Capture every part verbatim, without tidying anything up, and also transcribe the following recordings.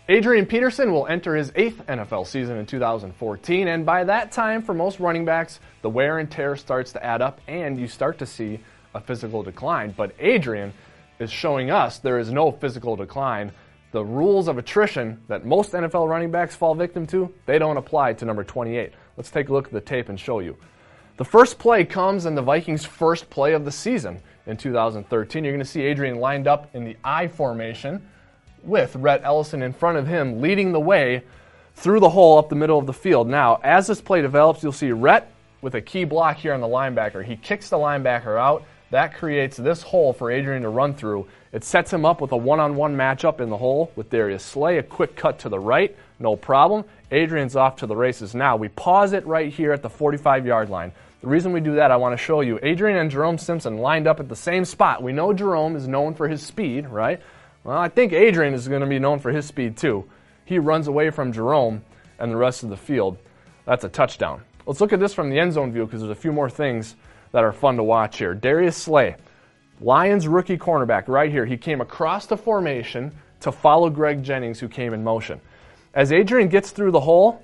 Adrian Peterson will enter his eighth N F L season in two thousand fourteen, and by that time, for most running backs, the wear and tear starts to add up, and you start to see a physical decline. But Adrian is showing us there is no physical decline. The rules of attrition that most N F L running backs fall victim to, they don't apply to number twenty-eight. Let's take a look at the tape and show you. The first play comes in the Vikings' first play of the season in two thousand thirteen. You're going to see Adrian lined up in the I formation with Rhett Ellison in front of him, leading the way through the hole up the middle of the field. Now, as this play develops, you'll see Rhett with a key block here on the linebacker. He kicks the linebacker out. That creates this hole for Adrian to run through. It sets him up with a one-on-one matchup in the hole with Darius Slay. A quick cut to the right, no problem. Adrian's off to the races. Now, we pause it right here at the forty-five-yard line. The reason we do that, I want to show you. Adrian and Jerome Simpson lined up at the same spot. We know Jerome is known for his speed, right? Well, I think Adrian is going to be known for his speed too. He runs away from Jerome and the rest of the field. That's a touchdown. Let's look at this from the end zone view because there's a few more things that are fun to watch here. Darius Slay, Lions rookie cornerback right here. He came across the formation to follow Greg Jennings, who came in motion. As Adrian gets through the hole,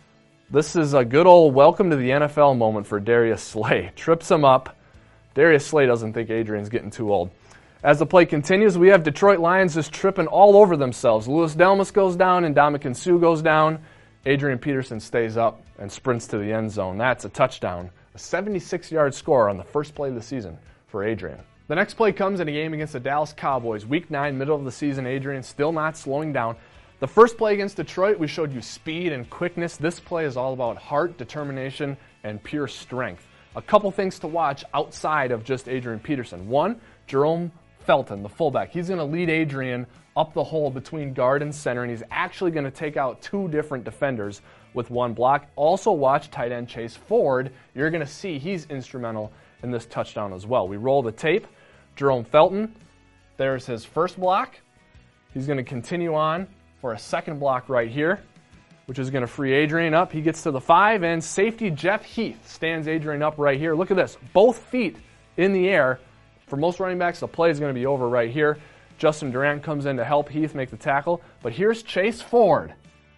this is a good old welcome to the N F L moment for Darius Slay. Trips him up. Darius Slay doesn't think Adrian's getting too old. As the play continues, we have Detroit Lions just tripping all over themselves. Louis Delmas goes down and Ndamukong Suh goes down. Adrian Peterson stays up and sprints to the end zone. That's a touchdown. A seventy-six-yard score on the first play of the season for Adrian. The next play comes in a game against the Dallas Cowboys. Week nine, middle of the season, Adrian still not slowing down. The first play against Detroit, we showed you speed and quickness. This play is all about heart, determination, and pure strength. A couple things to watch outside of just Adrian Peterson. One, Jerome Felton, the fullback. He's going to lead Adrian up the hole between guard and center, and he's actually going to take out two different defenders with one block. Also watch tight end Chase Ford. You're going to see he's instrumental in this touchdown as well. We roll the tape. Jerome Felton, there's his first block. He's going to continue on for a second block right here, which is going to free Adrian up. He gets to the five, and safety Jeff Heath stands Adrian up right here. Look at this. Both feet in the air. For most running backs, the play is going to be over right here. Justin Durant comes in to help Heath make the tackle. But here's Chase Ford.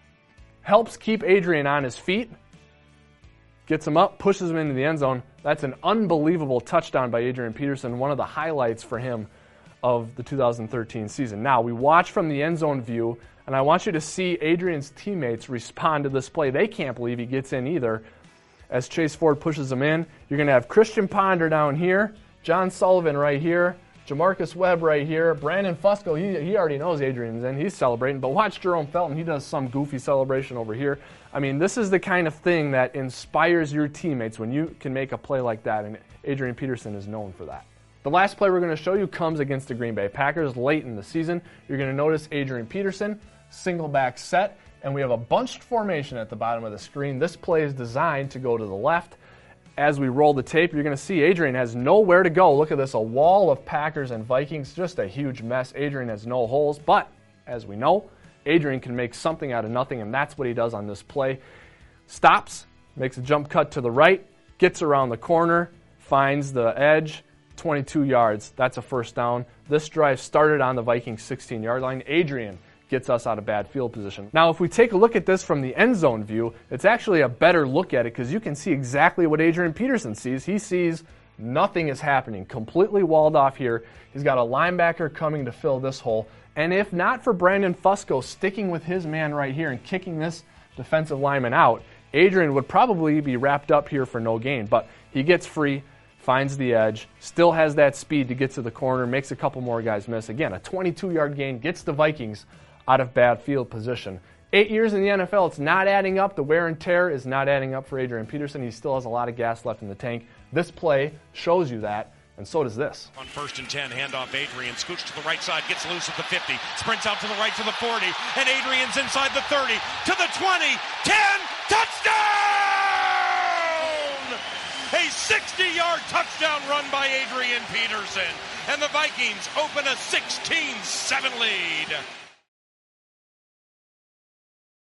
Helps keep Adrian on his feet. Gets him up, pushes him into the end zone. That's an unbelievable touchdown by Adrian Peterson, one of the highlights for him of the two thousand thirteen season. Now, we watch from the end zone view, and I want you to see Adrian's teammates respond to this play. They can't believe he gets in either. As Chase Ford pushes him in, you're going to have Christian Ponder down here, John Sullivan right here, Jamarcus Webb right here, Brandon Fusco, he, he already knows Adrian's in, he's celebrating, but watch Jerome Felton, he does some goofy celebration over here. I mean, this is the kind of thing that inspires your teammates when you can make a play like that, and Adrian Peterson is known for that. The last play we're going to show you comes against the Green Bay Packers late in the season. You're going to notice Adrian Peterson, single back set, and we have a bunched formation at the bottom of the screen. This play is designed to go to the left. As we roll the tape, you're going to see Adrian has nowhere to go. Look at this, a wall of Packers and Vikings, just a huge mess. Adrian has no holes, but as we know, Adrian can make something out of nothing, and that's what he does on this play. Stops, makes a jump cut to the right, gets around the corner, finds the edge, twenty-two yards. That's a first down. This drive started on the Vikings sixteen-yard line. Adrian gets us out of bad field position. Now, if we take a look at this from the end zone view, it's actually a better look at it because you can see exactly what Adrian Peterson sees. He sees nothing is happening, completely walled off here. He's got a linebacker coming to fill this hole. And if not for Brandon Fusco sticking with his man right here and kicking this defensive lineman out, Adrian would probably be wrapped up here for no gain. But he gets free, finds the edge, still has that speed to get to the corner, makes a couple more guys miss. Again, a twenty-two-yard gain, gets the Vikings out of bad field position. Eight years in the N F L, it's not adding up. The wear and tear is not adding up for Adrian Peterson. He still has a lot of gas left in the tank. This play shows you that, and so does this. On first and ten, handoff Adrian, scoots to the right side, gets loose at the fifty, sprints out to the right to the forty, and Adrian's inside the thirty, to the twenty, ten, touchdown! A sixty-yard touchdown run by Adrian Peterson, and the Vikings open a sixteen seven lead.